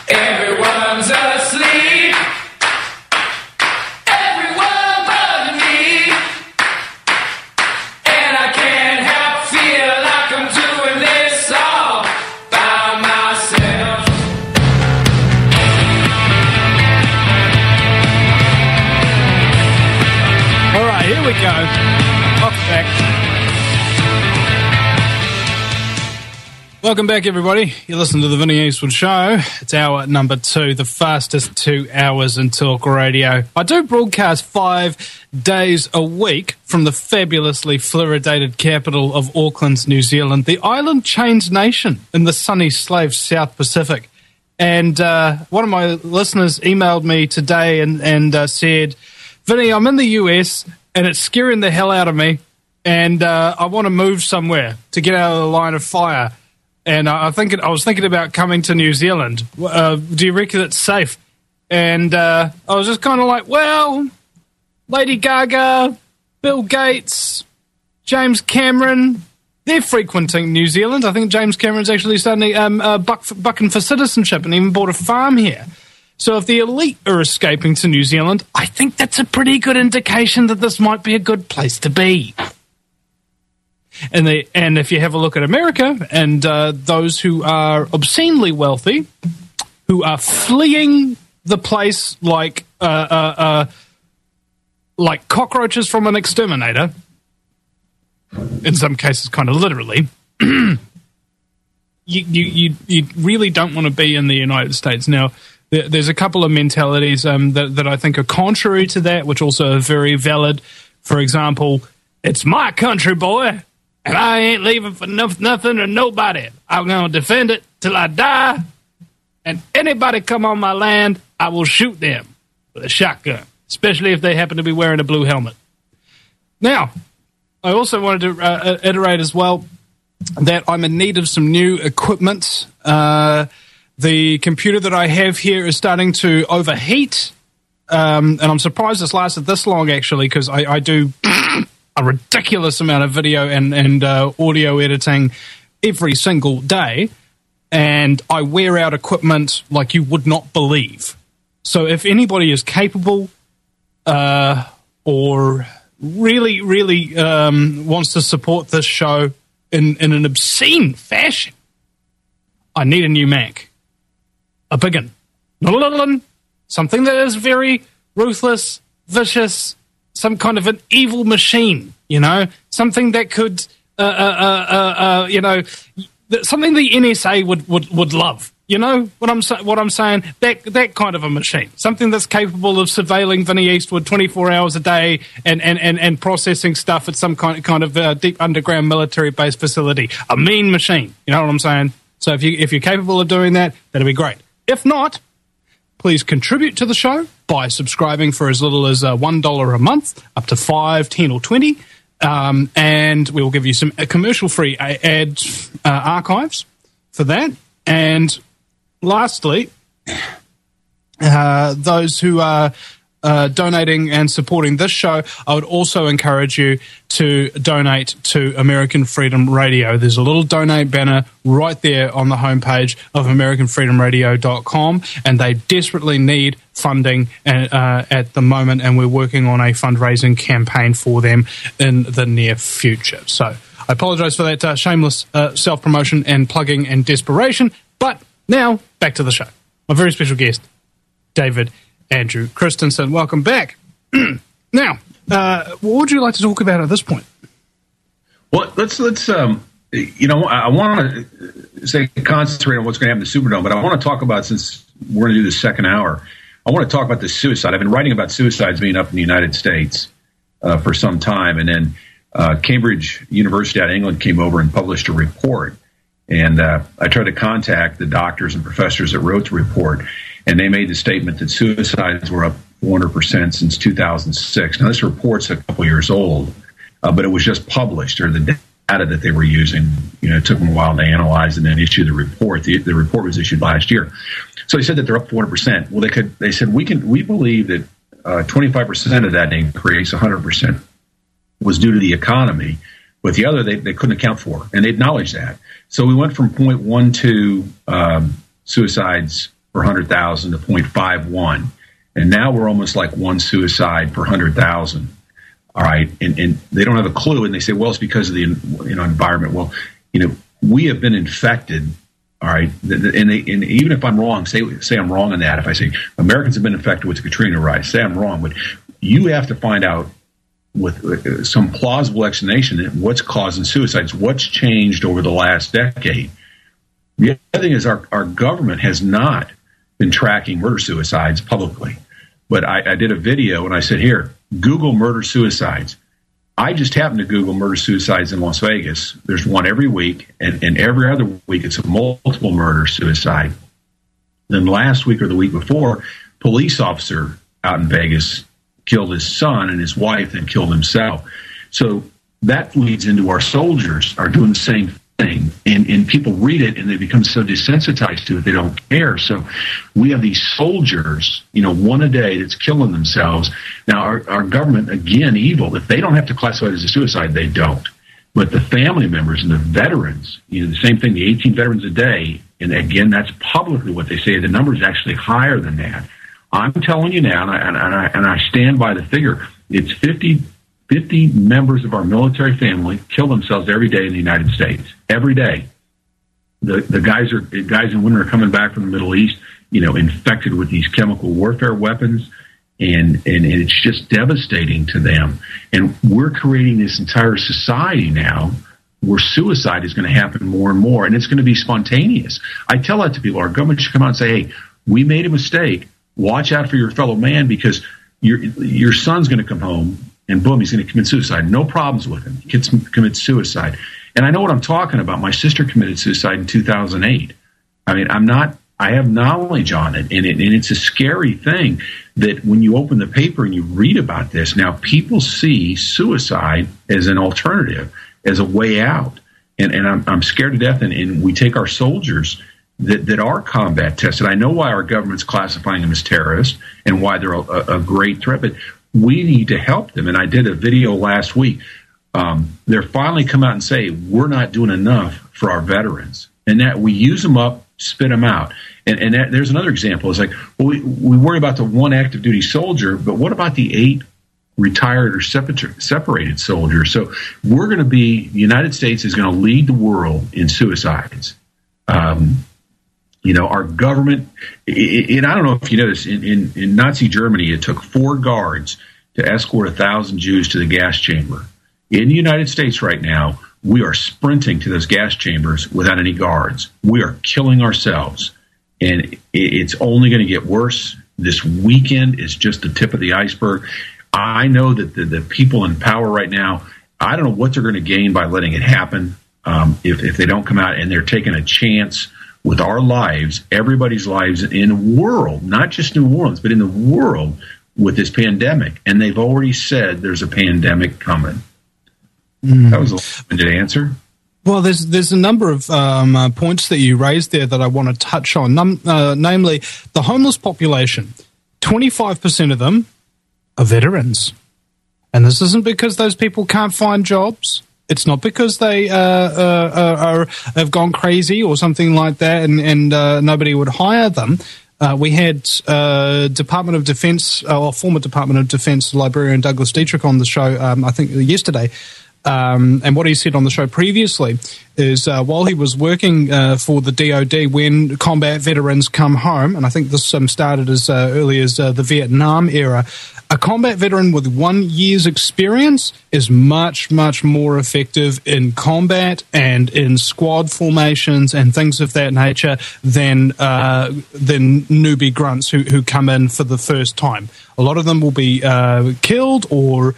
Everyone's asleep. Everyone but me. And I can't help feel like I'm doing this all by myself. All right, here we go. Welcome back. Welcome back, everybody. You're listening to the Vinny Eastwood Show. It's hour number 2, the fastest 2 hours in talk radio. I do broadcast 5 days a week from the fabulously fluoridated capital of Auckland, New Zealand, the island chained nation in the sunny slave South Pacific. And one of my listeners emailed me today and said, Vinny, I'm in the US and it's scaring the hell out of me, and I want to move somewhere to get out of the line of fire. And I was thinking about coming to New Zealand. Do you reckon it's safe? And I was just kind of like, well, Lady Gaga, Bill Gates, James Cameron, they're frequenting New Zealand. I think James Cameron's actually starting bucking for citizenship and even bought a farm here. So if the elite are escaping to New Zealand, I think that's a pretty good indication that this might be a good place to be. And if you have a look at America and those who are obscenely wealthy, who are fleeing the place like cockroaches from an exterminator, in some cases kind of literally, you really don't want to be in the United States. Now, there's a couple of mentalities that I think are contrary to that, which also are very valid. For example, it's my country, boy, and I ain't leaving for nothing or nobody. I'm going to defend it till I die, and anybody come on my land, I will shoot them with a shotgun, especially if they happen to be wearing a blue helmet. Now, I also wanted to iterate as well that I'm in need of some new equipment. The computer that I have here is starting to overheat, and I'm surprised it's lasted this long, actually, because I do a ridiculous amount of video and audio editing every single day, and I wear out equipment like you would not believe. So if anybody is capable or really, really wants to support this show in an obscene fashion, I need a new Mac. A big one. Not a little one. Something that is very ruthless, vicious, some kind of an evil machine, you know? Something that could, something the NSA would love. You know what I'm saying? That kind of a machine. Something that's capable of surveilling Vinny Eastwood 24 hours a day and processing stuff at some kind of deep underground military-based facility. A mean machine. You know what I'm saying? So if you're capable of doing that, that'd be great. If not, please contribute to the show by subscribing for as little as $1 a month, up to $5, $10, or $20, and we will give you some commercial-free ad archives for that. And lastly, those who are donating and supporting this show, I would also encourage you to donate to American Freedom Radio. There's a little donate banner right there on the homepage of AmericanFreedomRadio.com, and they desperately need funding at the moment, and we're working on a fundraising campaign for them in the near future. So I apologize for that shameless self-promotion and plugging and desperation, but now back to the show. My very special guest, David Andrew Christensen. Welcome back. Now, what would you like to talk about at this point? Well, let's I want to concentrate on what's going to happen in the Superdome, but I want to talk about, since we're going to do the second hour, I want to talk about the suicide. I've been writing about suicides being up in the United States for some time, and then Cambridge University out of England came over and published a report, and I tried to contact the doctors and professors that wrote the report, and they made the statement that suicides were up 400% since 2006. Now, this report's a couple years old, but it was just published, or the data that they were using, it took them a while to analyze and then issue the report. The report was issued last year. So they said that they're up 400%. Well, they said we believe that 25% of that increase, 100%, was due to the economy, but the other they couldn't account for, and they acknowledged that. So we went from 0.12 suicides per 100,000 to 0.51. And now we're almost like one suicide per 100,000. All right. And they don't have a clue. And they say, well, it's because of the environment. Well, we have been infected. All right. And even if I'm wrong, say I'm wrong on that. If I say Americans have been infected with the Katrina rise, say I'm wrong. But you have to find out with some plausible explanation what's causing suicides, what's changed over the last decade. The other thing is our government has not been tracking murder-suicides publicly. But I did a video and I said, here, Google murder-suicides. I just happened to Google murder-suicides in Las Vegas. There's one every week, and every other week it's a multiple murder-suicide. Then last week or the week before, police officer out in Vegas killed his son and his wife and killed himself. So that leads into our soldiers are doing the same thing. And people read it and they become so desensitized to it, they don't care. So we have these soldiers, one a day that's killing themselves. Now, our government, again, evil. If they don't have to classify it as a suicide, they don't. But the family members and the veterans, the same thing, the 18 veterans a day, and again, that's publicly what they say. The number is actually higher than that. I'm telling you now, and I stand by the figure, it's 50 members of our military family kill themselves every day in the United States. Every day. The guys and women are coming back from the Middle East, infected with these chemical warfare weapons, and it's just devastating to them. And we're creating this entire society now where suicide is going to happen more and more, and it's going to be spontaneous. I tell that to people. Our government should come out and say, hey, we made a mistake. Watch out for your fellow man, because your son's going to come home and boom, he's going to commit suicide. No problems with him. He commits suicide. And I know what I'm talking about. My sister committed suicide in 2008. I mean, I have knowledge on it. And it's a scary thing that when you open the paper and you read about this, now people see suicide as an alternative, as a way out. And I'm scared to death. And we take our soldiers that are combat tested. I know why our government's classifying them as terrorists and why they're a great threat, but we need to help them. And I did a video last week. They're finally come out and say, we're not doing enough for our veterans, and that we use them up, spit them out. And there's another example. It's like, well, we worry about the one active duty soldier, but what about the 8 retired or separated soldiers? So the United States is going to lead the world in suicides. Our government, and I don't know if you know this, in Nazi Germany, it took 4 guards to escort 1,000 Jews to the gas chamber. In the United States right now, we are sprinting to those gas chambers without any guards. We are killing ourselves, and it's only going to get worse. This weekend is just the tip of the iceberg. I know that the people in power right now, I don't know what they're going to gain by letting it happen if they don't come out, and they're taking a chance with our lives, everybody's lives in the world, not just New Orleans, but in the world with this pandemic. And they've already said there's a pandemic coming. That was a long-winded answer. Well, there's a number of points that you raised there that I want to touch on, namely the homeless population. 25% of them are veterans. And this isn't because those people can't find jobs. It's not because they have gone crazy or something like that and nobody would hire them. We had Department of Defense, or former Department of Defense librarian Douglas Dietrich on the show, I think yesterday. And what he said on the show previously is while he was working for the DOD, when combat veterans come home, and I think this started as early as the Vietnam era, a combat veteran with 1 year's experience is much, much more effective in combat and in squad formations and things of that nature than newbie grunts who come in for the first time. A lot of them will be killed or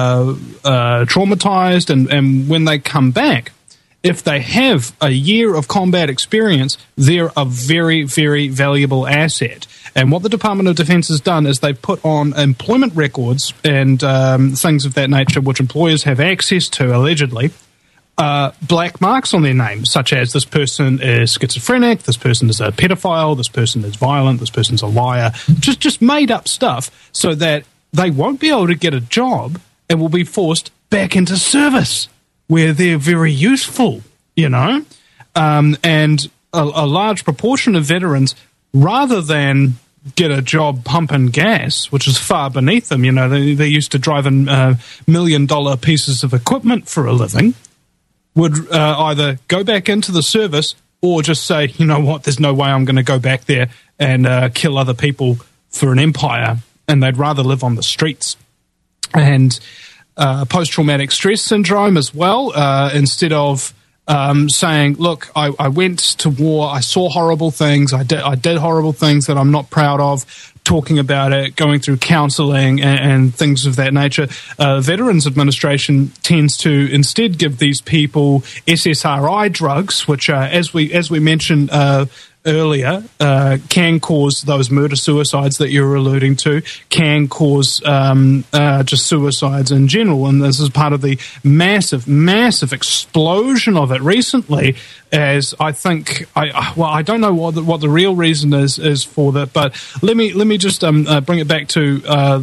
traumatized, and when they come back, if they have a year of combat experience, they're a very, very valuable asset. And what the Department of Defense has done is they've put on employment records and things of that nature, which employers have access to, allegedly, black marks on their name, such as this person is schizophrenic, this person is a pedophile, this person is violent, this person's a liar, just made up stuff so that they won't be able to get a job and will be forced back into service where they're very useful, And a large proportion of veterans rather than get a job pumping gas, which is far beneath them. You know, they used to drive in $1 million pieces of equipment for a living, would either go back into the service or just say, you know what, there's no way I'm going to go back there and kill other people for an empire, and they'd rather live on the streets. And post-traumatic stress syndrome as well, instead of saying, look, I went to war, I saw horrible things, I did horrible things that I'm not proud of, talking about it, going through counseling and things of that nature. Veterans Administration tends to instead give these people SSRI drugs, which, as we mentioned earlier, can cause those murder-suicides that you're alluding to, can cause just suicides in general. And this is part of the massive explosion of it recently, as I think, I don't know what the real reason is for that, but let me just bring it back to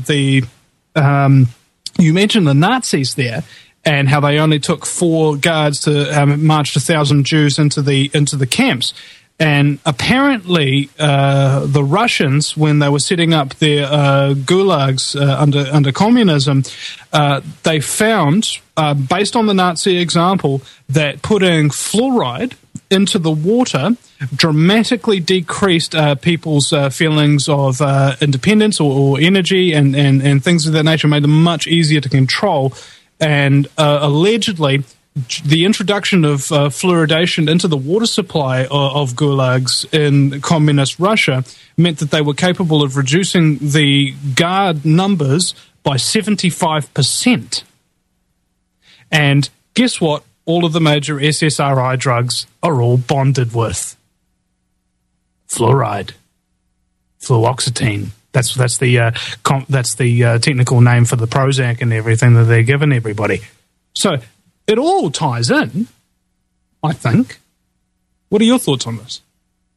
you mentioned the Nazis there, and how they only took 4 guards to march 1,000 Jews into the camps. And apparently, the Russians, when they were setting up their gulags under communism, they found, based on the Nazi example, that putting fluoride into the water dramatically decreased people's feelings of independence or energy and things of that nature, made them much easier to control. And allegedly, the introduction of fluoridation into the water supply of gulags in communist Russia meant that they were capable of reducing the guard numbers by 75%. And guess what? All of the major SSRI drugs are all bonded with fluoride, fluoxetine. That's the technical name for the Prozac and everything that they're giving everybody. So it all ties in, I think. What are your thoughts on this?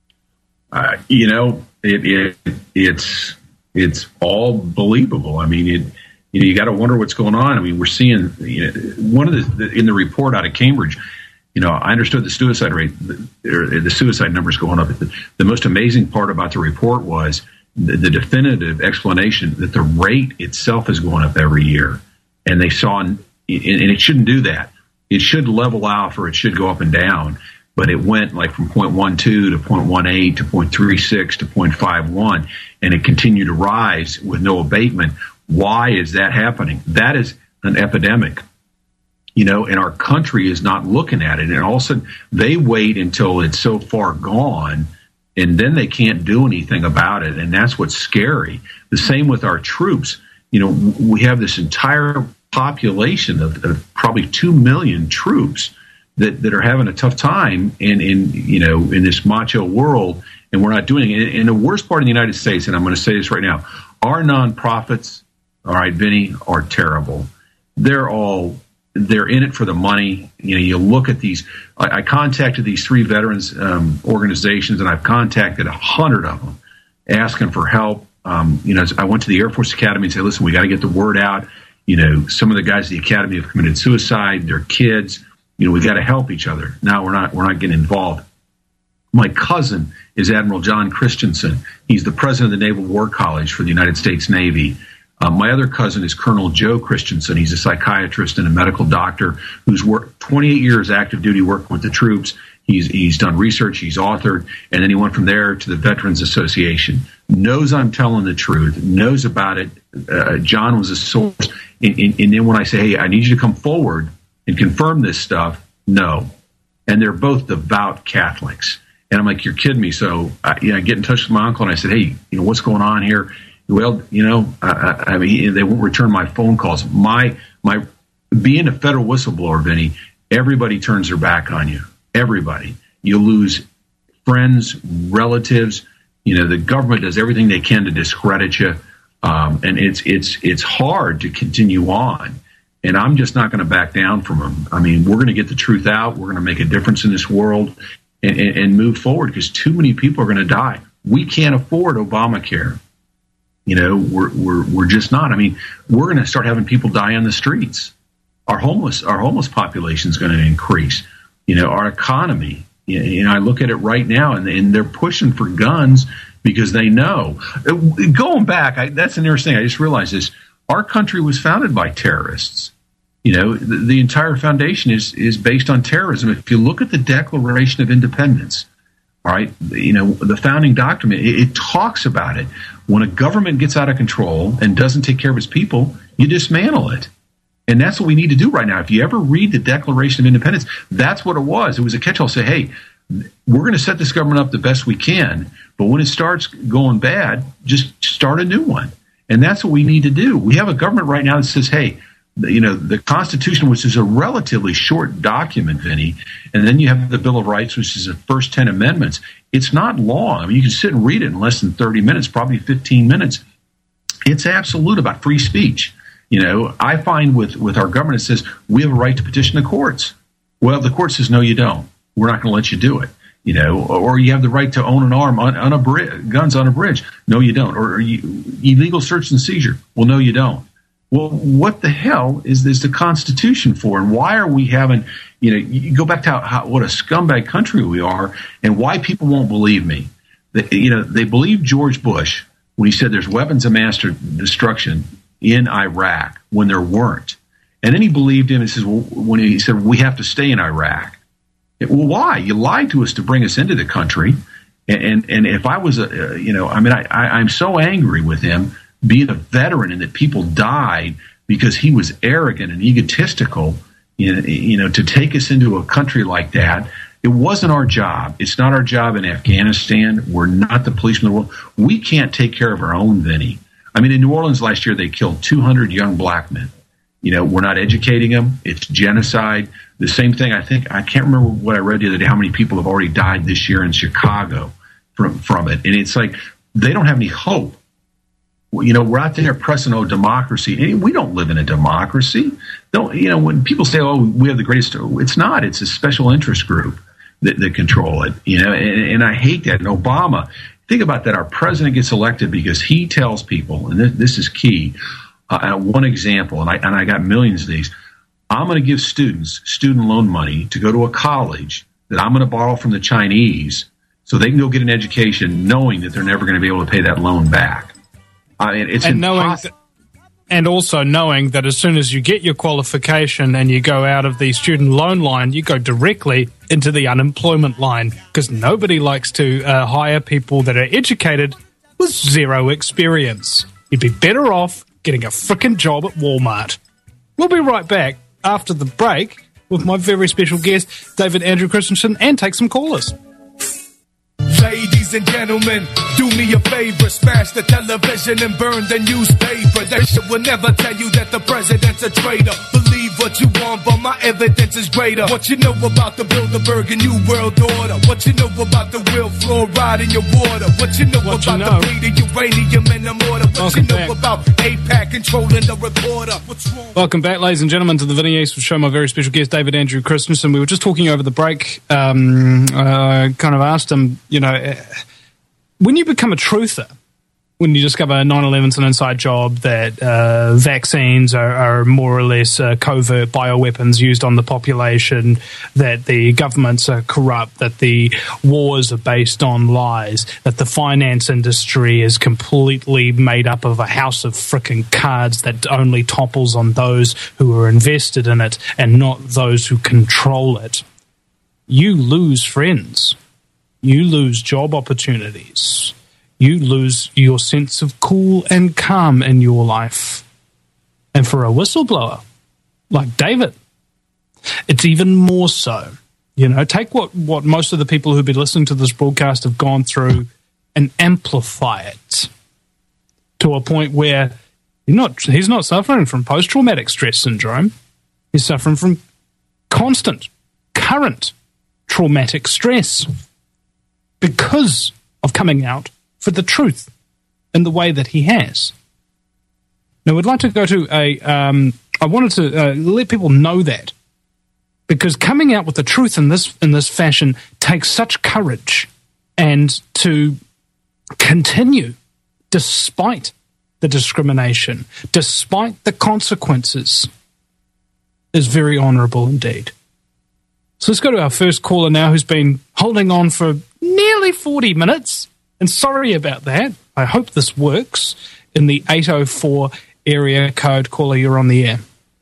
It's all believable. I mean, you got to wonder what's going on. I mean, we're seeing one of in the report out of Cambridge. I understood the suicide rate, the suicide numbers going up. The most amazing part about the report was the definitive explanation that the rate itself is going up every year, and they saw, and it shouldn't do that. It should level out, or it should go up and down, but it went like from 0.12 to 0.18 to 0.36 to 0.51, and it continued to rise with no abatement. Why is that happening? That is an epidemic, and our country is not looking at it. And all of a sudden, they wait until it's so far gone, and then they can't do anything about it, and that's what's scary. The same with our troops. We have this entire population of probably 2 million troops that are having a tough time in this macho world, and we're not doing it. And the worst part of the United States, and I'm going to say this right now, our nonprofits, all right, Vinny, are terrible. They're in it for the money. You look at these. I contacted these 3 veterans organizations, and I've contacted 100 of them asking for help. I went to the Air Force Academy and said, listen, we got to get the word out. Some of the guys at the Academy have committed suicide. They're kids. We got to help each other. Now we're not getting involved. My cousin is Admiral John Christensen. He's the president of the Naval War College for the United States Navy. My other cousin is Colonel Joe Christensen. He's a psychiatrist and a medical doctor who's worked 28 years active duty working with the troops. He's done research, he's authored, and then he went from there to the Veterans Association. Knows I'm telling the truth, knows about it. John was a source. And then when I say, hey, I need you to come forward and confirm this stuff, no. And they're both devout Catholics. And I'm like, you're kidding me. So I get in touch with my uncle, and I said, hey, what's going on here? Well, I mean, they won't return my phone calls. My being a federal whistleblower, Vinny, everybody turns their back on you. Everybody. You lose friends, relatives. The government does everything they can to discredit you. And it's hard to continue on. And I'm just not going to back down from them. I mean, we're going to get the truth out. We're going to make a difference in this world and move forward, because too many people are going to die. We can't afford Obamacare. We're just not. I mean, we're going to start having people die on the streets. Our homeless population is going to increase. Our economy. I look at it right now, and they're pushing for guns because they know. Going back, that's an interesting thing. I just realized this. Our country was founded by terrorists. You know, the entire foundation is based on terrorism. If you look at the Declaration of Independence, all right, you know, the founding document, it talks about it. When a government gets out of control and doesn't take care of its people, you dismantle it. And that's what we need to do right now. If you ever read the Declaration of Independence, that's what it was. It was a catch-all. Say, hey, we're going to set this government up the best we can, but when it starts going bad, just start a new one. And that's what we need to do. We have a government right now that says, hey, you know, the Constitution, which is a relatively short document, Vinny, and then you have the Bill of Rights, which is the first 10 amendments. It's not long. I mean, you can sit and read it in less than 30 minutes, probably 15 minutes. It's absolute about free speech. You know, I find with our government, it says we have a right to petition the courts. Well, the court says, no, you don't. We're not going to let you do it. You know, or you have the right to own an arm on a guns on a bridge. No, you don't. Or illegal search and seizure. Well, no, you don't. Well, what the hell is the Constitution for? And why are we having, you know, you go back to what a scumbag country we are and why people won't believe me. They believe George Bush when he said there's weapons of mass destruction in Iraq when there weren't. And then he believed him and says, well, when he said, we have to stay in Iraq. Well, why? You lied to us to bring us into the country. And if I was I'm so angry with him being a veteran and that people died because he was arrogant and egotistical, you know, to take us into a country like that. It wasn't our job. It's not our job in Afghanistan. We're not the policemen of the world. We can't take care of our own, Vinny. I mean, in New Orleans last year, they killed 200 young black men. You know, we're not educating them. It's genocide. The same thing, I can't remember what I read the other day, how many people have already died this year in Chicago from it. And it's like, they don't have any hope. You know, we're out there pressing, democracy. We don't live in a democracy. When people say, we have the greatest, it's not. It's a special interest group that control it. You know, and I hate that. And Obama, think about that. Our president gets elected because he tells people, and this is key. One example, and I got millions of these. I'm going to give students student loan money to go to a college that I'm going to borrow from the Chinese so they can go get an education knowing that they're never going to be able to pay that loan back. It's impossible. And also knowing that as soon as you get your qualification and you go out of the student loan line, you go directly into the unemployment line because nobody likes to hire people that are educated with zero experience. You'd be better off getting a frickin' job at Walmart. We'll be right back after the break with my very special guest, David Andrew Christensen, and take some callers. Ladies and gentlemen, do me a favor, smash the television and burn the newspaper. That shit will never tell you that the president's a traitor. Believe what you want, but my evidence is greater. What you know about the Bilderberg and New World Order? What you know about the real fluoride in your water? What you know about the bleeding uranium in the mortar? What you know about AIPAC controlling the reporter? What's wrong? Welcome back, ladies and gentlemen, to the Vinny Eastwood Show. My very special guest, David Andrew Christensen. We were just talking over the break. I kind of asked him, you know, when you become a truther, when you discover 9/11's an inside job, that vaccines are more or less covert bioweapons used on the population, that the governments are corrupt, that the wars are based on lies, that the finance industry is completely made up of a house of frickin' cards that only topples on those who are invested in it and not those who control it, you lose friends. You lose job opportunities. You lose your sense of cool and calm in your life. And for a whistleblower like David, it's even more so. You know, take what most of the people who've been listening to this broadcast have gone through and amplify it to a point where he's not suffering from post-traumatic stress syndrome. He's suffering from constant, current traumatic stress because of coming out for the truth in the way that he has. Now, we'd like to go to I wanted to let people know that, because coming out with the truth in this fashion takes such courage, and to continue despite the discrimination, despite the consequences, is very honourable indeed. So let's go to our first caller now, who's been holding on for nearly 40 minutes. And sorry about that. I hope this works. In the 804 area code, caller, you're on the air.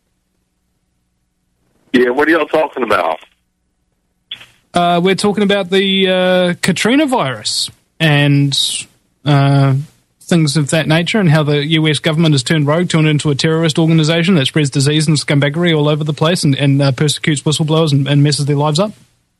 Yeah, what are y'all talking about? We're talking about the Katrina virus and things of that nature, and how the US government has turned rogue, turned into a terrorist organization that spreads disease and scumbaggery all over the place and persecutes whistleblowers and messes their lives up.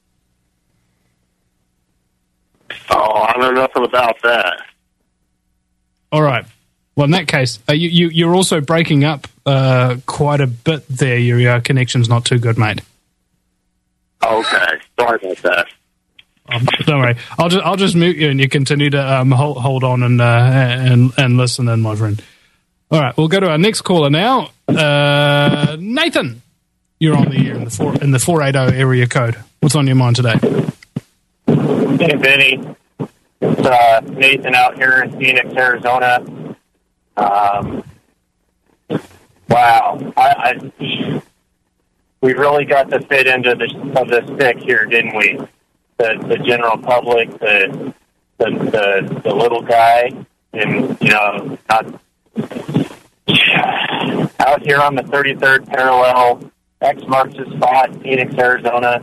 Oh, I know nothing about that. All right. Well, in that case, you're also breaking up quite a bit there. Your connection's not too good, mate. Okay, sorry about that. Don't worry. I'll just mute you, and you continue to hold on and listen in, my friend. All right, we'll go to our next caller now. Nathan, you're on the air in the 480 area code. What's on your mind today? Hey, Benny. It's Nathan out here in Phoenix, Arizona. Wow. We really got the fit into the stick here, didn't we? The general public, the little guy, and, you know, out here on the 33rd parallel, X marks the spot, Phoenix, Arizona.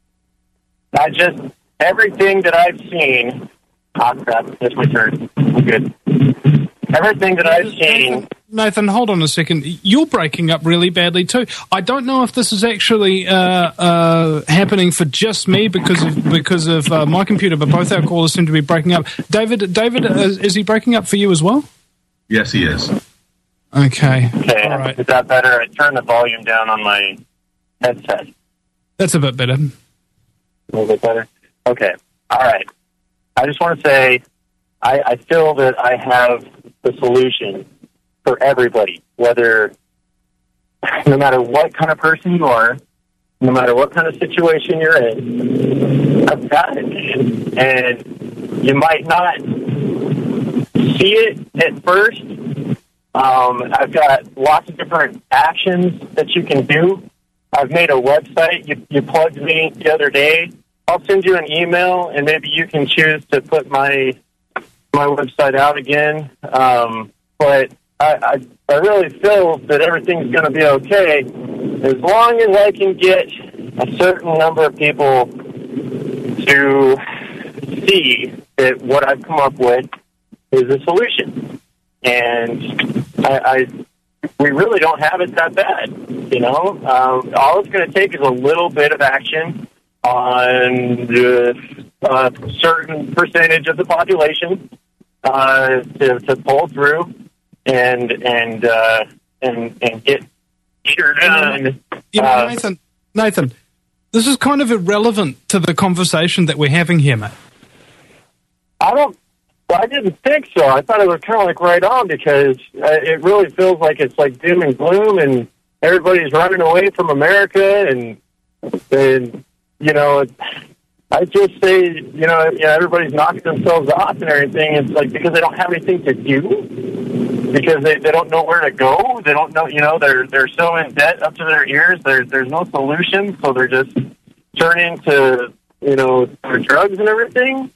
Everything that I've seen... Oh, crap, that's my turn. I'm good. Everything that I've seen... Nathan, hold on a second. You're breaking up really badly too. I don't know if this is actually happening for just me because of my computer, but both our callers seem to be breaking up. David, is he breaking up for you as well? Yes, he is. Okay. All right. Is that better? I turned the volume down on my headset. That's a bit better. A little bit better? Okay. All right. I just want to say I feel that I have the solution for everybody, no matter what kind of person you are, no matter what kind of situation you're in. I've got it, man. And you might not see it at first. I've got lots of different actions that you can do. I've made a website. You plugged me the other day. I'll send you an email, and maybe you can choose to put my website out again. But I really feel that everything's going to be okay as long as I can get a certain number of people to see that what I've come up with is a solution. And we really don't have it that bad, you know. All it's going to take is a little bit of action on a certain percentage of the population to pull through and get either done. You know, Nathan, this is kind of irrelevant to the conversation that we're having here, mate. I didn't think so. I thought it was kind of like right on, because it really feels like it's like doom and gloom, and everybody's running away from America, and you know, I just say, you know, everybody's knocking themselves off and everything. It's like because they don't have anything to do, because they don't know where to go. They don't know, you know, they're so in debt up to their ears. There's no solution, so they're just turning to, you know, their drugs and everything.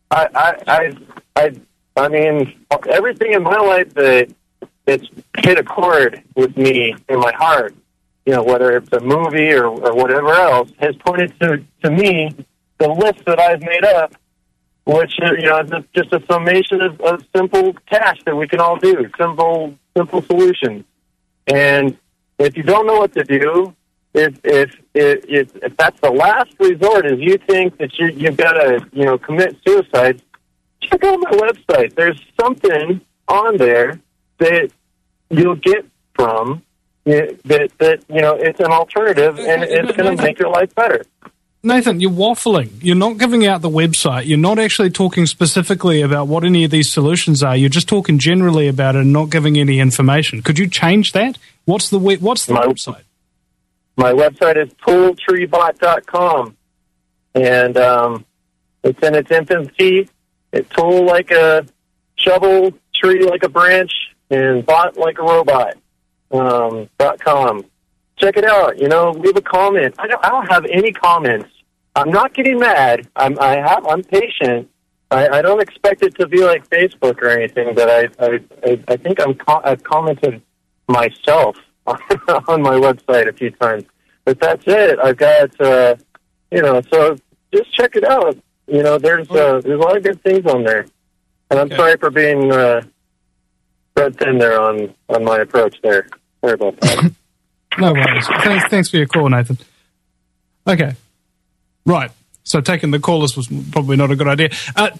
I mean, everything in my life that's hit a chord with me in my heart, you know, whether it's a movie or whatever else, has pointed to me the list that I've made up, which, you know, is just a summation of simple tasks that we can all do, simple solutions. And if you don't know what to do, if that's the last resort, is you think that you've got to, you know, commit suicide, check out my website. There's something on there that you'll get from that you know, it's an alternative, and it's going to make your life better. Nathan, you're waffling. You're not giving out the website. You're not actually talking specifically about what any of these solutions are. You're just talking generally about it and not giving any information. Could you change that? What's the website? My website is tooltreebot.com, and it's in its infancy. It's tool like a shovel, tree like a branch, and bot like a robot. .com. Check it out. You know, leave a comment. I don't have any comments. I'm not getting mad. I'm patient, I don't expect it to be like Facebook or anything, but I think I've commented myself on my website a few times. But that's it. I've got, so just check it out. There's a lot of good things on there. And I'm sorry for being spread thin there on my approach there. Sorry about that. No worries. Thanks for your call, Nathan. Okay. Right. So taking the callers was probably not a good idea.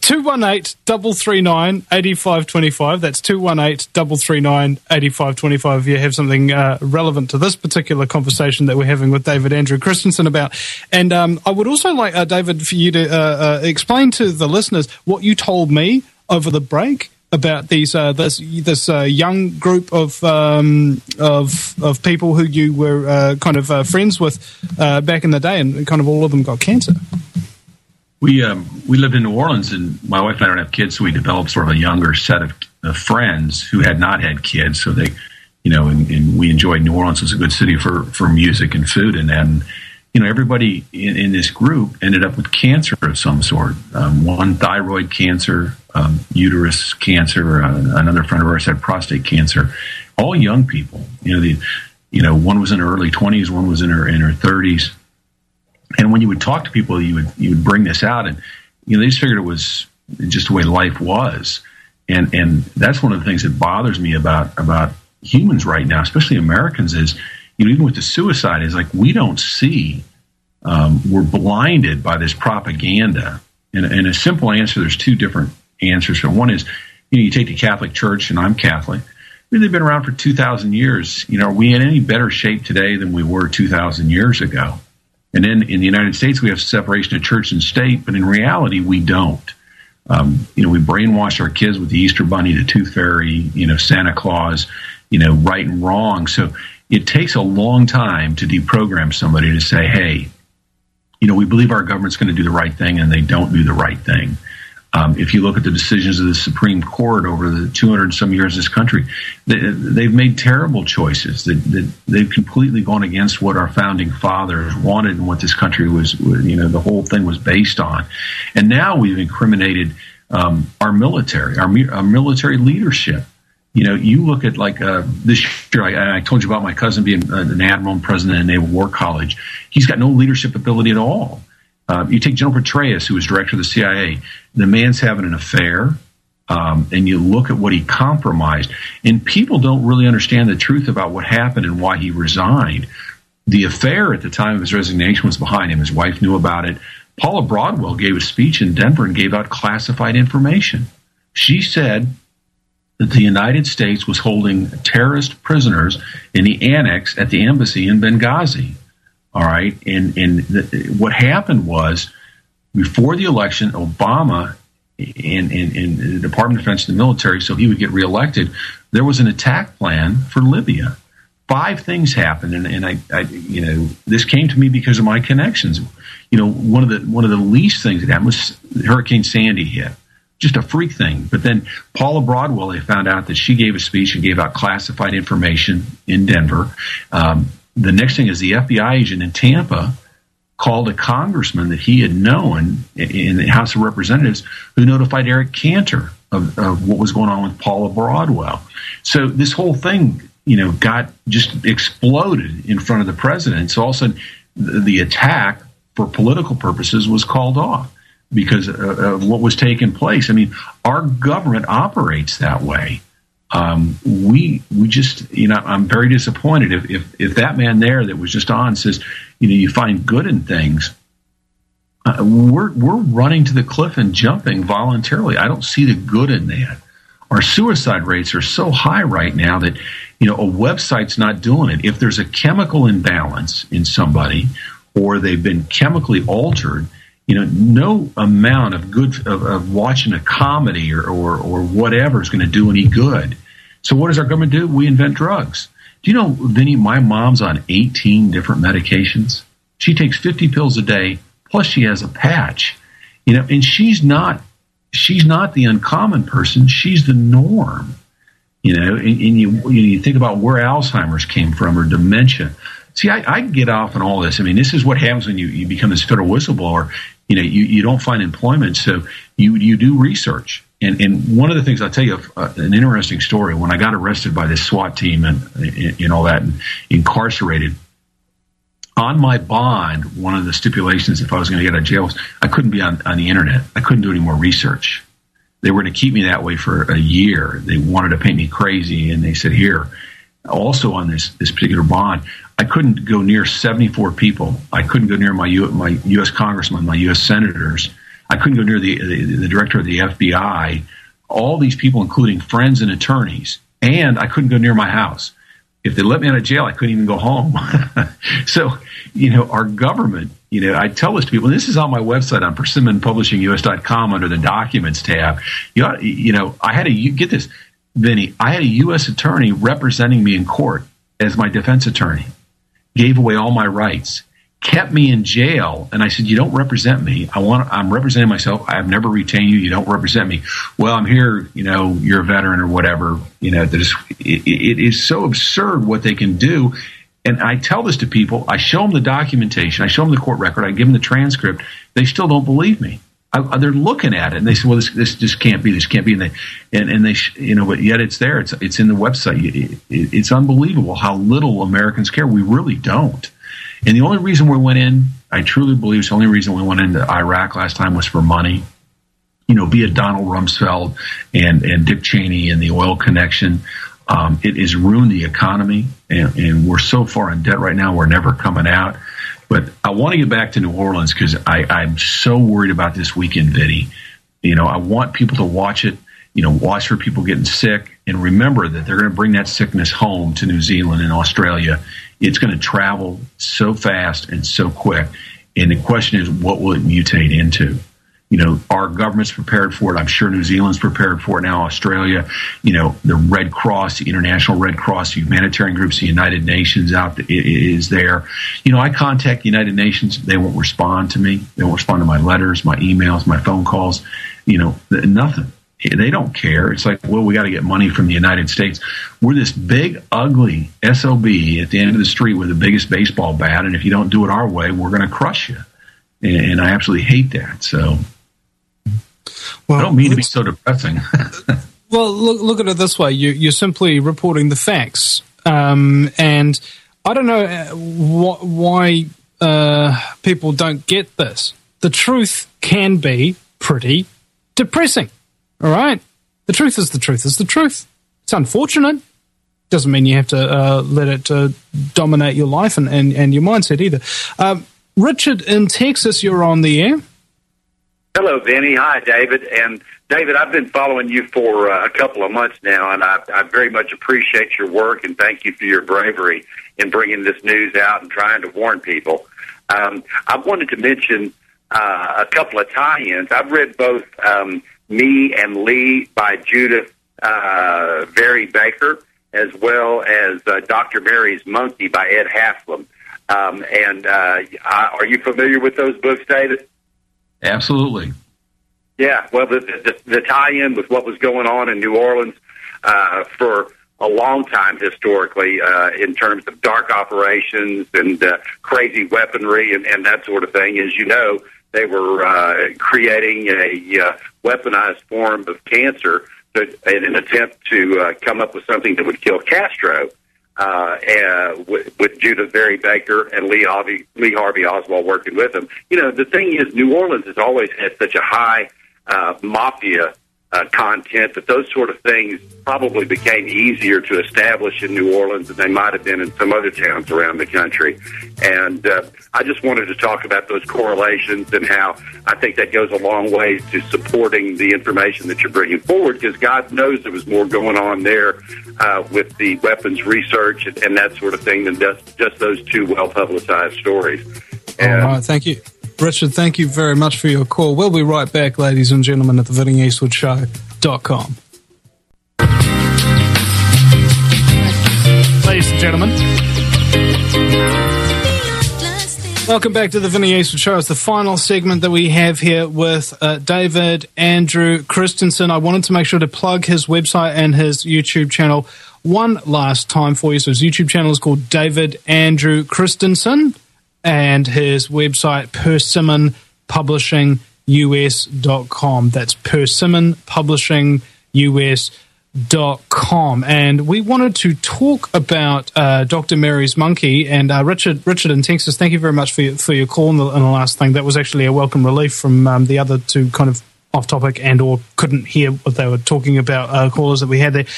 218-339-8525. That's 218-339-8525 if you have something relevant to this particular conversation that we're having with David Andrew Christensen about. And I would also like, David, for you to explain to the listeners what you told me over the break about this young group of people who you were kind of friends with back in the day, and kind of all of them got cancer. We lived in New Orleans, and my wife and I don't have kids, so we developed sort of a younger set of friends who had not had kids. So they, and we enjoyed New Orleans as a good city for music and food, and everybody in this group ended up with cancer of some sort. One thyroid cancer, uterus cancer. Another friend of ours had prostate cancer. All young people. One was in her early 20s, one was in her 30s. And when you would talk to people, you would bring this out, and they just figured it was just the way life was. And that's one of the things that bothers me about humans right now, especially Americans, is even with the suicide, is like we don't see. We're blinded by this propaganda. And a simple answer, there's two different answers. So one is, you take the Catholic Church, and I'm Catholic. They've been around for 2,000 years. Are we in any better shape today than we were 2,000 years ago? And then in the United States, we have separation of church and state, but in reality, we don't. We brainwash our kids with the Easter Bunny, the Tooth Fairy, Santa Claus, right and wrong. So it takes a long time to deprogram somebody to say, hey, we believe our government's going to do the right thing, and they don't do the right thing. If you look at the decisions of the Supreme Court over the 200 and some years of this country, they've made terrible choices. They've completely gone against what our founding fathers wanted and what this country was, the whole thing was based on. And now we've incriminated our military, our military leadership. You look at this year, I told you about my cousin being an admiral and president of Naval War College. He's got no leadership ability at all. You take General Petraeus, who was director of the CIA. The man's having an affair, and you look at what he compromised. And people don't really understand the truth about what happened and why he resigned. The affair at the time of his resignation was behind him. His wife knew about it. Paula Broadwell gave a speech in Denver and gave out classified information. She said that the United States was holding terrorist prisoners in the annex at the embassy in Benghazi. All right, and what happened was, before the election, Obama and the Department of Defense and the military, so he would get reelected, there was an attack plan for Libya. 5 things happened, and I this came to me because of my connections. One of the least things that happened was Hurricane Sandy hit. Just a freak thing. But then Paula Broadwell, they found out that she gave a speech and gave out classified information in Denver. The next thing is the FBI agent in Tampa called a congressman that he had known in the House of Representatives, who notified Eric Cantor of what was going on with Paula Broadwell. So this whole thing, got just exploded in front of the president. So all of a sudden, the attack for political purposes was called off because of what was taking place. I mean, our government operates that way. We just, I'm very disappointed if that man there that was just on says, you find good in things. We're running to the cliff and jumping voluntarily. I don't see the good in that. Our suicide rates are so high right now that, a website's not doing it. If there's a chemical imbalance in somebody, or they've been chemically altered, no amount of good of watching a comedy or whatever is going to do any good. So what does our government do? We invent drugs. Do you know, Vinny, my mom's on 18 different medications. She takes 50 pills a day, plus she has a patch. And she's not the uncommon person. She's the norm. And you think about where Alzheimer's came from, or dementia. See, I get off on all this. I mean, this is what happens when you become this federal whistleblower. you don't find employment, so you do research. And one of the things I'll tell you, an interesting story, when I got arrested by this SWAT team and all that, and incarcerated, on my bond, one of the stipulations if I was going to get out of jail was I couldn't be on the internet. I couldn't do any more research. They were going to keep me that way for a year. They wanted to paint me crazy, and they said, here, also on this particular bond, I couldn't go near 74 people. I couldn't go near my U.S. congressmen, my U.S. senators. I couldn't go near the director of the FBI, all these people, including friends and attorneys, and I couldn't go near my house. If they let me out of jail, I couldn't even go home. So, our government, I tell this to people, and this is on my website on PersimmonPublishingUS.com under the Documents tab. I had get this, Vinny, I had a U.S. attorney representing me in court as my defense attorney, gave away all my rights, kept me in jail, and I said, you don't represent me. I'm representing myself. I've never retained you. You don't represent me. Well, I'm here, you're a veteran or whatever. It is so absurd what they can do. And I tell this to people. I show them the documentation. I show them the court record. I give them the transcript. They still don't believe me. They're looking at it and they say, well, this just can't be. This can't be. And they but yet it's there. It's in the website. It's unbelievable how little Americans care. We really don't. And the only reason we went in, I truly believe the only reason we went into Iraq last time was for money. Be it Donald Rumsfeld and Dick Cheney and the oil connection. It has ruined the economy, and we're so far in debt right now, we're never coming out. But I want to get back to New Orleans because I'm so worried about this weekend, Vinny. I want people to watch it, watch for people getting sick, and remember that they're going to bring that sickness home to New Zealand and Australia. It's going to travel so fast and so quick. And the question is, what will it mutate into? Our government's prepared for it. I'm sure New Zealand's prepared for it now. Australia, the Red Cross, the International Red Cross, the humanitarian groups, the United Nations is there. I contact the United Nations. They won't respond to me. They won't respond to my letters, my emails, my phone calls, nothing. They don't care. It's like, well, we got to get money from the United States. We're this big, ugly SOB at the end of the street with the biggest baseball bat, and if you don't do it our way, we're going to crush you. And I absolutely hate that. So I don't mean to be so depressing. Well, look at it this way. You're simply reporting the facts. And I don't know why people don't get this. The truth can be pretty depressing. All right? The truth is the truth is the truth. It's unfortunate. Doesn't mean you have to let it dominate your life and your mindset either. Richard in Texas, you're on the air. Hello, Vinny. Hi, David. And David, I've been following you for a couple of months now, and I very much appreciate your work, and thank you for your bravery in bringing this news out and trying to warn people. I wanted to mention a couple of tie-ins. I've read both Me and Lee by Judith Very Baker, as well as Dr. Mary's Monkey by Ed Haslam. Are you familiar with those books, David? Absolutely. Yeah, well, the tie-in with what was going on in New Orleans for a long time historically in terms of dark operations and crazy weaponry and that sort of thing. As you know, they were creating a weaponized form of cancer in an attempt to come up with something that would kill Castro. With Judith Very Baker and Lee Harvey Oswald working with them. The thing is, New Orleans has always had such a high mafia content that those sort of things probably became easier to establish in New Orleans than they might have been in some other towns around the country. And I just wanted to talk about those correlations and how I think that goes a long way to supporting the information that you're bringing forward, because God knows there was more going on there with the weapons research and that sort of thing than just those two well-publicized stories. All right, thank you. Richard, thank you very much for your call. We'll be right back, ladies and gentlemen, at the VinnyEastwoodShow.com. Ladies and gentlemen, welcome back to the Vinny Eastwood Show. It's the final segment that we have here with David Andrew Christensen. I wanted to make sure to plug his website and his YouTube channel one last time for you. So his YouTube channel is called David Andrew Christensen, and his website, persimmonpublishingus.com. That's persimmonpublishingus.com. And we wanted to talk about Dr. Mary's Monkey. And Richard in Texas, thank you very much for your call in the last thing. That was actually a welcome relief from the other two kind of off-topic and or couldn't hear what they were talking about callers that we had there.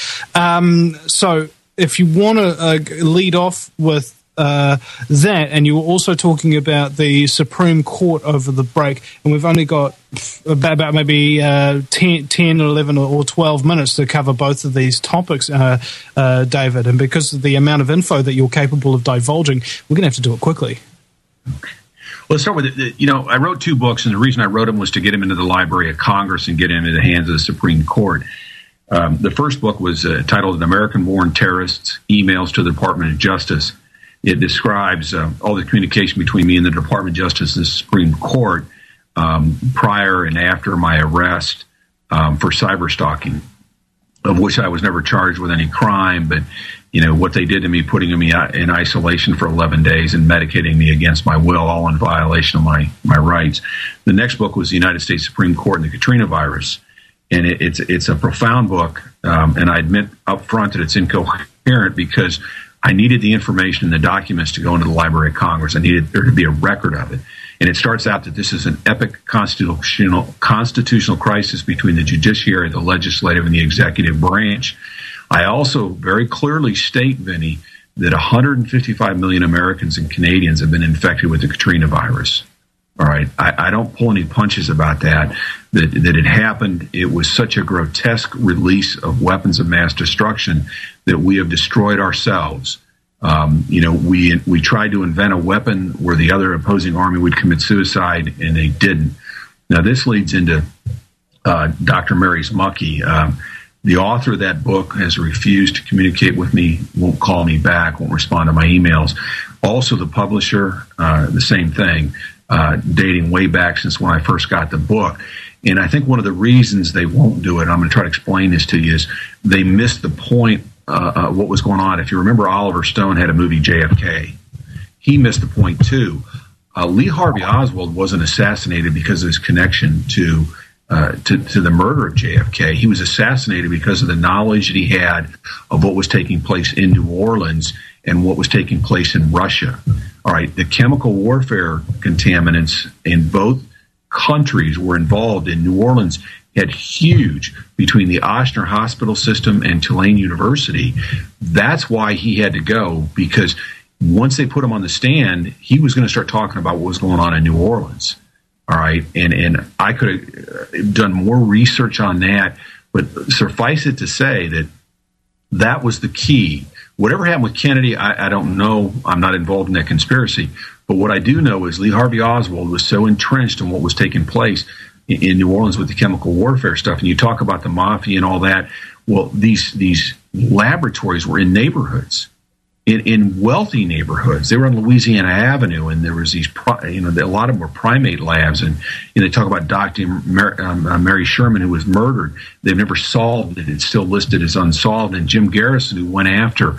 So if you want to lead off with that, and you were also talking about the Supreme Court over the break, and we've only got about maybe 10, 11 or 12 minutes to cover both of these topics, David, and because of the amount of info that you're capable of divulging, we're going to have to do it quickly. Let's start with it. I wrote 2 books, and the reason I wrote them was to get them into the Library of Congress and get them into the hands of the Supreme Court. The first book was titled "An American-Born Terrorists: Emails to the Department of Justice." It describes all the communication between me and the Department of Justice and the Supreme Court prior and after my arrest for cyber stalking, of which I was never charged with any crime, but what they did to me, putting me in isolation for 11 days and medicating me against my will, all in violation of my rights. The next book was the United States Supreme Court and the Katrina virus. And it's a profound book, and I admit up front that it's incoherent because I needed the information and the documents to go into the Library of Congress. I needed there to be a record of it. And it starts out that this is an epic constitutional crisis between the judiciary, the legislative, and the executive branch. I also very clearly state, Vinny, that 155 million Americans and Canadians have been infected with the Katrina virus. All right. I don't pull any punches about that it happened. It was such a grotesque release of weapons of mass destruction that we have destroyed ourselves. We tried to invent a weapon where the other opposing army would commit suicide, and they didn't. Now, this leads into Dr. Mary's Monkey. The author of that book has refused to communicate with me, won't call me back, won't respond to my emails. Also, the publisher, the same thing, dating way back since when I first got the book. And I think one of the reasons they won't do it, I'm going to try to explain this to you, is they missed the point of what was going on. If you remember, Oliver Stone had a movie, JFK. He missed the point, too. Lee Harvey Oswald wasn't assassinated because of his connection to the murder of JFK. He was assassinated because of the knowledge that he had of what was taking place in New Orleans and what was taking place in Russia. All right, the chemical warfare contaminants in both countries were involved in. New Orleans had huge between the Ochsner Hospital System and Tulane University. That's why he had to go, because once they put him on the stand, he was going to start talking about what was going on in New Orleans. All right, and I could have done more research on that, but suffice it to say that was the key. Whatever happened with Kennedy, I don't know. I'm not involved in that conspiracy. But what I do know is Lee Harvey Oswald was so entrenched in what was taking place in New Orleans with the chemical warfare stuff. And you talk about the mafia and all that. Well, these laboratories were in neighborhoods, in wealthy neighborhoods. They were on Louisiana Avenue, and there was a lot of them were primate labs. And they talk about Dr. Mary Sherman, who was murdered. They've never solved it. It's still listed as unsolved. And Jim Garrison, who went after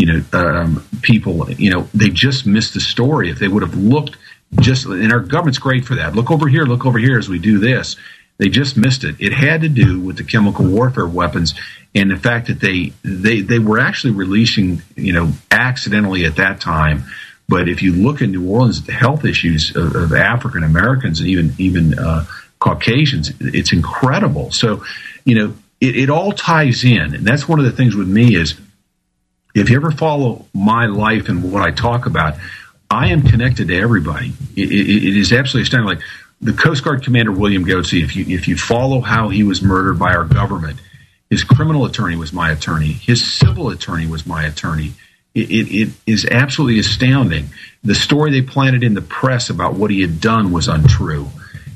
people, they just missed the story. If they would have looked and our government's great for that. Look over here as we do this. They just missed it. It had to do with the chemical warfare weapons and the fact that they were actually releasing, accidentally at that time. But if you look at New Orleans, the health issues of African Americans and even Caucasians, it's incredible. So, it all ties in. And that's one of the things with me is, if you ever follow my life and what I talk about, I am connected to everybody. It is absolutely astounding. Like the Coast Guard Commander William Goatsey, if you follow how he was murdered by our government, his criminal attorney was my attorney. His civil attorney was my attorney. It is absolutely astounding. The story they planted in the press about what he had done was untrue.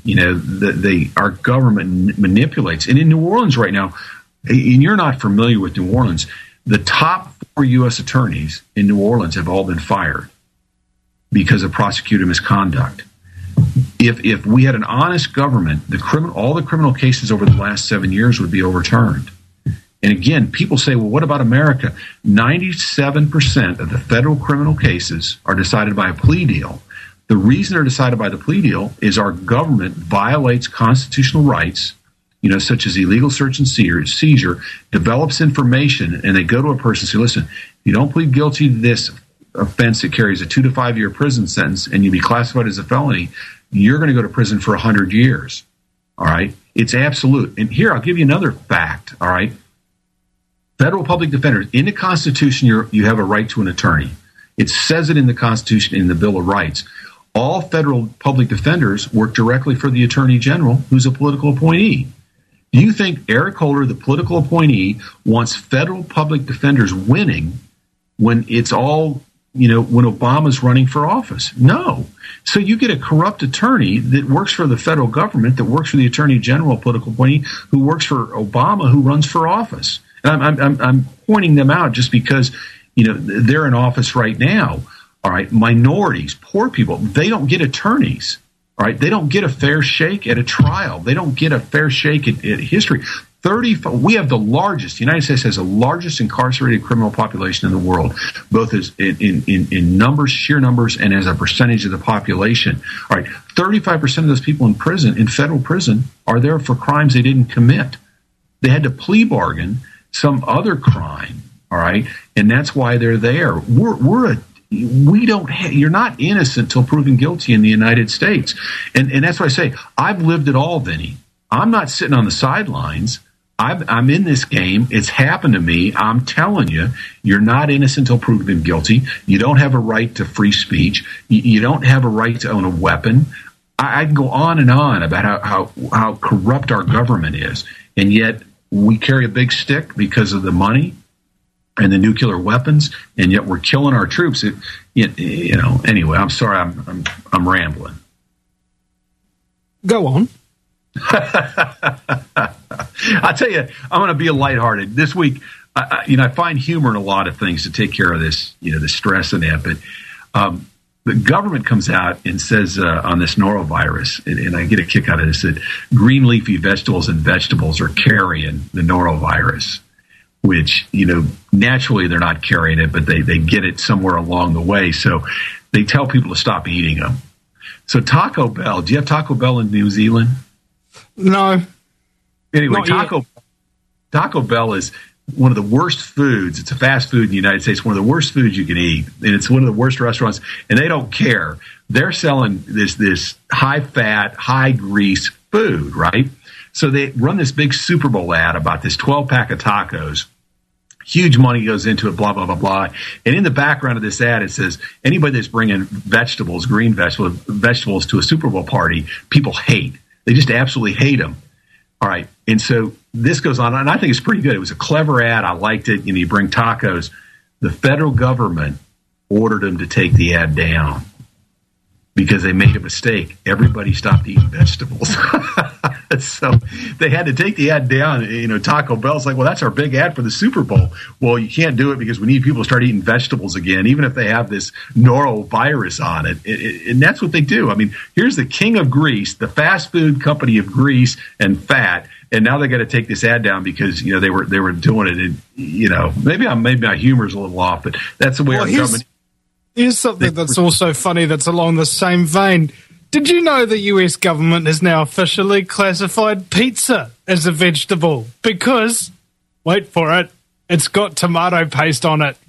Our government manipulates. And in New Orleans right now, and you're not familiar with New Orleans, the top 4 U.S. attorneys in New Orleans have all been fired because of prosecutor misconduct. If we had an honest government, all the criminal cases over the last 7 years would be overturned. And again, people say, well, what about America? 97% of the federal criminal cases are decided by a plea deal. The reason they're decided by the plea deal is our government violates constitutional rights, such as illegal search and seizure, develops information, and they go to a person and say, listen, if you don't plead guilty to this offense that carries a 2 to 5 year prison sentence and you be classified as a felony, you're going to go to prison for 100 years. All right? It's absolute. And here, I'll give you another fact. All right? Federal public defenders, in the Constitution, you have a right to an attorney. It says it in the Constitution, in the Bill of Rights. All federal public defenders work directly for the Attorney General, who's a political appointee. Do you think Eric Holder, the political appointee, wants federal public defenders winning when it's all, when Obama's running for office? No. So you get a corrupt attorney that works for the federal government, that works for the Attorney General, political appointee, who works for Obama, who runs for office. And I'm pointing them out just because, they're in office right now. All right, minorities, poor people, they don't get attorneys. All right, they don't get a fair shake at a trial. They don't get a fair shake at history. We have the largest. The United States has the largest incarcerated criminal population in the world, both as in numbers, sheer numbers, and as a percentage of the population. All right, 35% of those people in federal prison, are there for crimes they didn't commit. They had to plea bargain some other crime. All right, and that's why they're there. You're not innocent till proven guilty in the United States. And that's why I say, I've lived it all, Vinny. I'm not sitting on the sidelines. I'm in this game. It's happened to me. I'm telling you, you're not innocent till proven guilty. You don't have a right to free speech. You don't have a right to own a weapon. I can go on and on about how corrupt our government is. And yet we carry a big stick because of the money and the nuclear weapons, and yet we're killing our troops. Anyway, I'm sorry, I'm rambling. Go on. I tell you, I'm going to be lighthearted this week. I find humor in a lot of things to take care of this, the stress and that. But the government comes out and says on this norovirus, and I get a kick out of this, that green leafy vegetables and vegetables are carrying the norovirus. Which, naturally they're not carrying it, but they get it somewhere along the way. So they tell people to stop eating them. So Taco Bell, do you have Taco Bell in New Zealand? No. Anyway, Taco Bell is one of the worst foods. It's a fast food in the United States, one of the worst foods you can eat. And it's one of the worst restaurants, and they don't care. They're selling this high-fat, high-grease food, right? So they run this big Super Bowl ad about this 12-pack of tacos. Huge money goes into it, blah, blah, blah, blah. And in the background of this ad, it says, anybody that's bringing vegetables, green vegetables to a Super Bowl party, people hate. They just absolutely hate them. All right. And so this goes on, and I think it's pretty good. It was a clever ad. I liked it. You bring tacos. The federal government ordered them to take the ad down because they made a mistake. Everybody stopped eating vegetables. So they had to take the ad down. Taco Bell's like, well, that's our big ad for the Super Bowl. Well, you can't do it because we need people to start eating vegetables again, even if they have this norovirus on it. And that's what they do. I mean, here's the king of Greece, the fast food company of grease and fat, and now they got to take this ad down because they were doing it. And maybe my humor's a little off, but that's the way our government. Here's something that's also funny that's along the same vein. Did you know the US government has now officially classified pizza as a vegetable? Because, wait for it, it's got tomato paste on it.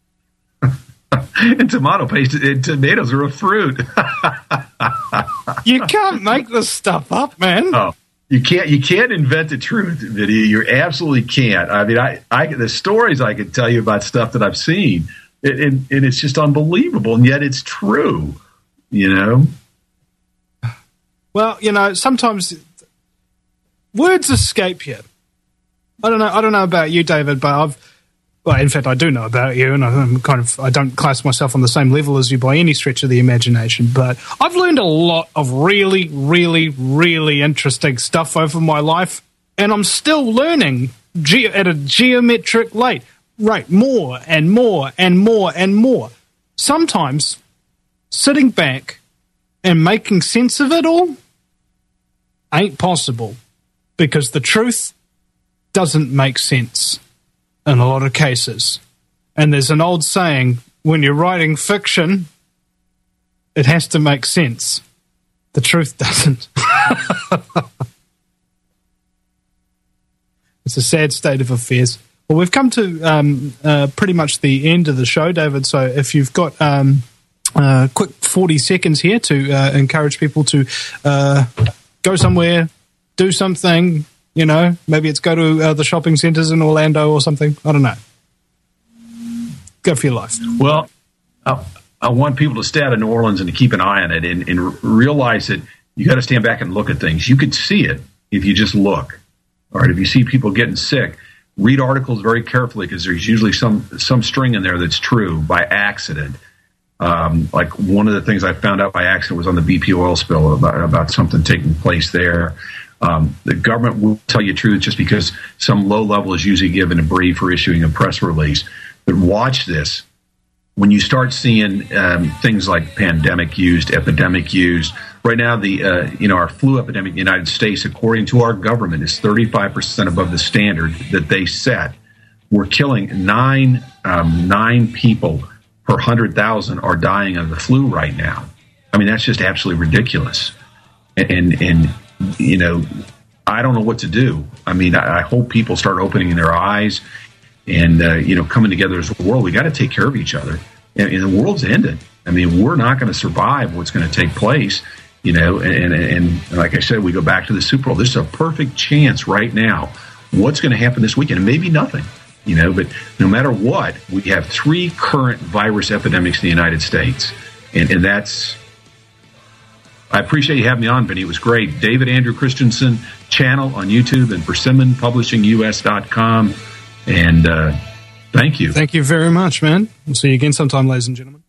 And tomato paste and tomatoes are a fruit. You can't make this stuff up, man. Oh, you can't invent the truth, Vinny. You absolutely can't. I mean, the stories I could tell you about stuff that I've seen, and it's just unbelievable, and yet it's true, Well, sometimes words escape you. I don't know about you, David, but in fact, I do know about you, and I don't class myself on the same level as you by any stretch of the imagination, but I've learned a lot of really, really, really interesting stuff over my life, and I'm still learning at a geometric rate, more and more and more and more. Sometimes sitting back and making sense of it all ain't possible because the truth doesn't make sense in a lot of cases. And there's an old saying, when you're writing fiction, it has to make sense. The truth doesn't. It's a sad state of affairs. Well, we've come to pretty much the end of the show, David. So if you've got a quick 40 seconds here to encourage people to go somewhere, do something, you know, maybe it's go to the shopping centres in Orlando or something. I don't know. Go for your life. Well, I want people to stay out of New Orleans and to keep an eye on it and realize that you got to stand back and look at things. You could see it if you just look. All right, if you see people getting sick, read articles very carefully because there's usually some string in there that's true by accident. Like one of the things I found out by accident was on the BP oil spill about something taking place there. The government will tell you truth just because some low level is usually given a brief for issuing a press release. But watch this. When you start seeing things like pandemic used, epidemic used, right now our flu epidemic in the United States, according to our government, is 35% above the standard that they set. We're killing nine people per 100,000 are dying of the flu right now. I mean, that's just absolutely ridiculous. And you know, I don't know what to do. I mean, I hope people start opening their eyes and, coming together as a world. We got to take care of each other. And the world's ended. I mean, we're not going to survive what's going to take place, you know, and like I said, we go back to the Super Bowl. This is a perfect chance right now. What's going to happen this weekend? And maybe nothing, you know, but no matter what, we have 3 current virus epidemics in the United States. And that's, I appreciate you having me on, Vinny. It was great. David Andrew Christensen channel on YouTube and PersimmonPublishingUS.com. And thank you. Thank you very much, man. We'll see you again sometime, ladies and gentlemen.